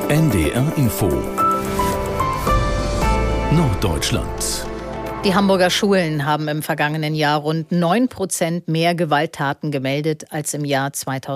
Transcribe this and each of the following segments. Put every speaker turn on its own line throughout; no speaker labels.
NDR Info Norddeutschland.
Die Hamburger Schulen haben im vergangenen Jahr rund 9% mehr Gewalttaten gemeldet als im Jahr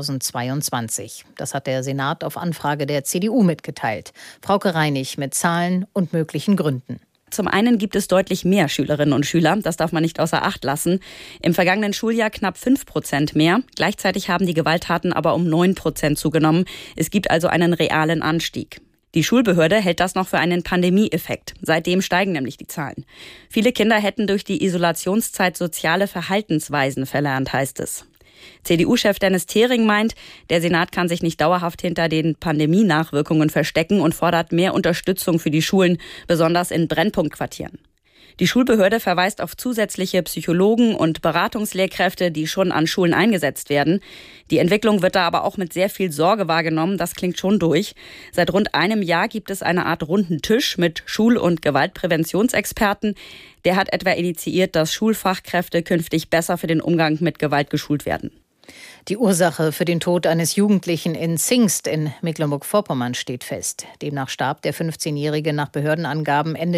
2022. Das hat der Senat auf Anfrage der CDU mitgeteilt. Frauke Reinig mit Zahlen und möglichen Gründen.
Zum einen gibt es deutlich mehr Schülerinnen und Schüler. Das darf man nicht außer Acht lassen. Im vergangenen Schuljahr knapp 5% mehr. Gleichzeitig haben die Gewalttaten aber um 9% zugenommen. Es gibt also einen realen Anstieg. Die Schulbehörde hält das noch für einen Pandemieeffekt. Seitdem steigen nämlich die Zahlen. Viele Kinder hätten durch die Isolationszeit soziale Verhaltensweisen verlernt, heißt es. CDU-Chef Dennis Thering meint, der Senat kann sich nicht dauerhaft hinter den Pandemienachwirkungen verstecken und fordert mehr Unterstützung für die Schulen, besonders in Brennpunktquartieren. Die Schulbehörde verweist auf zusätzliche Psychologen und Beratungslehrkräfte, die schon an Schulen eingesetzt werden. Die Entwicklung wird da aber auch mit sehr viel Sorge wahrgenommen. Das klingt schon durch. Seit rund einem Jahr gibt es eine Art runden Tisch mit Schul- und Gewaltpräventionsexperten. Der hat etwa initiiert, dass Schulfachkräfte künftig besser für den Umgang mit Gewalt geschult werden.
Die Ursache für den Tod eines Jugendlichen in Zingst in Mecklenburg-Vorpommern steht fest. Demnach starb der 15-Jährige nach Behördenangaben Ende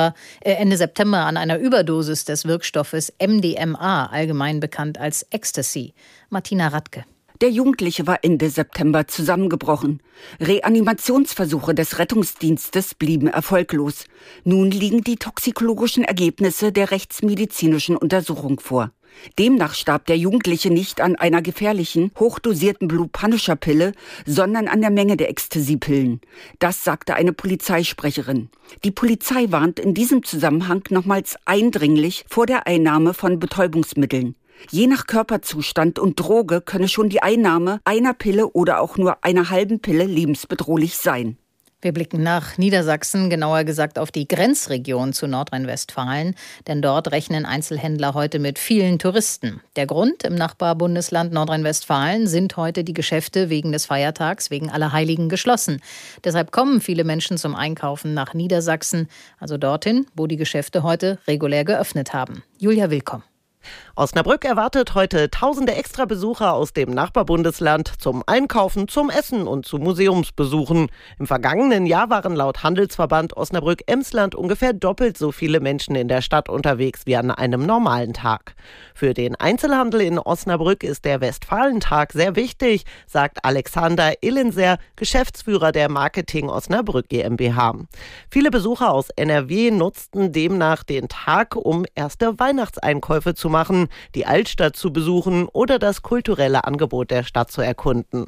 September an einer Überdosis des Wirkstoffes MDMA, allgemein bekannt als Ecstasy. Martina Radke.
Der Jugendliche war Ende September zusammengebrochen. Reanimationsversuche des Rettungsdienstes blieben erfolglos. Nun liegen die toxikologischen Ergebnisse der rechtsmedizinischen Untersuchung vor. Demnach starb der Jugendliche nicht an einer gefährlichen, hochdosierten Blue Punisher-Pille, sondern an der Menge der Ecstasy-Pillen. Das sagte eine Polizeisprecherin. Die Polizei warnt in diesem Zusammenhang nochmals eindringlich vor der Einnahme von Betäubungsmitteln. Je nach Körperzustand und Droge könne schon die Einnahme einer Pille oder auch nur einer halben Pille lebensbedrohlich sein.
Wir blicken nach Niedersachsen, genauer gesagt auf die Grenzregion zu Nordrhein-Westfalen, denn dort rechnen Einzelhändler heute mit vielen Touristen. Der Grund: im Nachbarbundesland Nordrhein-Westfalen sind heute die Geschäfte wegen des Feiertags, wegen Allerheiligen, geschlossen. Deshalb kommen viele Menschen zum Einkaufen nach Niedersachsen, also dorthin, wo die Geschäfte heute regulär geöffnet haben. Julia Willkomm.
Osnabrück erwartet heute tausende Extrabesucher aus dem Nachbarbundesland zum Einkaufen, zum Essen und zu Museumsbesuchen. Im vergangenen Jahr waren laut Handelsverband Osnabrück-Emsland ungefähr doppelt so viele Menschen in der Stadt unterwegs wie an einem normalen Tag. Für den Einzelhandel in Osnabrück ist der Westfalentag sehr wichtig, sagt Alexander Illenser, Geschäftsführer der Marketing Osnabrück GmbH. Viele Besucher aus NRW nutzten demnach den Tag, um erste Weihnachtseinkäufe zu machen, die Altstadt zu besuchen oder das kulturelle Angebot der Stadt zu erkunden.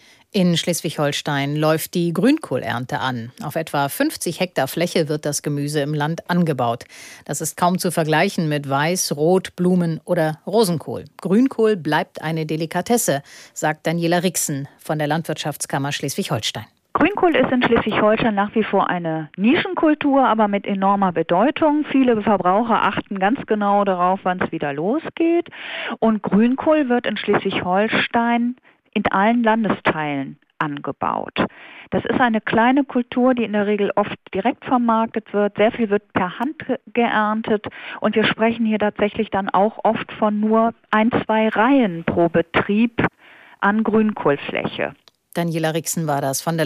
In Schleswig-Holstein läuft die Grünkohlernte an. Auf etwa 50 Hektar Fläche wird das Gemüse im Land angebaut. Das ist kaum zu vergleichen mit Weiß-, Rot-, Blumen- oder Rosenkohl. Grünkohl bleibt eine Delikatesse, sagt Daniela Rixen von der Landwirtschaftskammer Schleswig-Holstein.
Grünkohl ist in Schleswig-Holstein nach wie vor eine Nischenkultur, aber mit enormer Bedeutung. Viele Verbraucher achten ganz genau darauf, wann es wieder losgeht. Und Grünkohl wird in Schleswig-Holstein in allen Landesteilen angebaut. Das ist eine kleine Kultur, die in der Regel oft direkt vermarktet wird. Sehr viel wird per Hand geerntet. Und wir sprechen hier tatsächlich dann auch oft von nur 1-2 Reihen pro Betrieb an Grünkohlfläche.
Daniela Rixen war das von der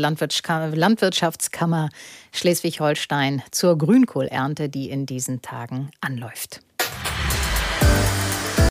Landwirtschaftskammer Schleswig-Holstein zur Grünkohlernte, die in diesen Tagen anläuft.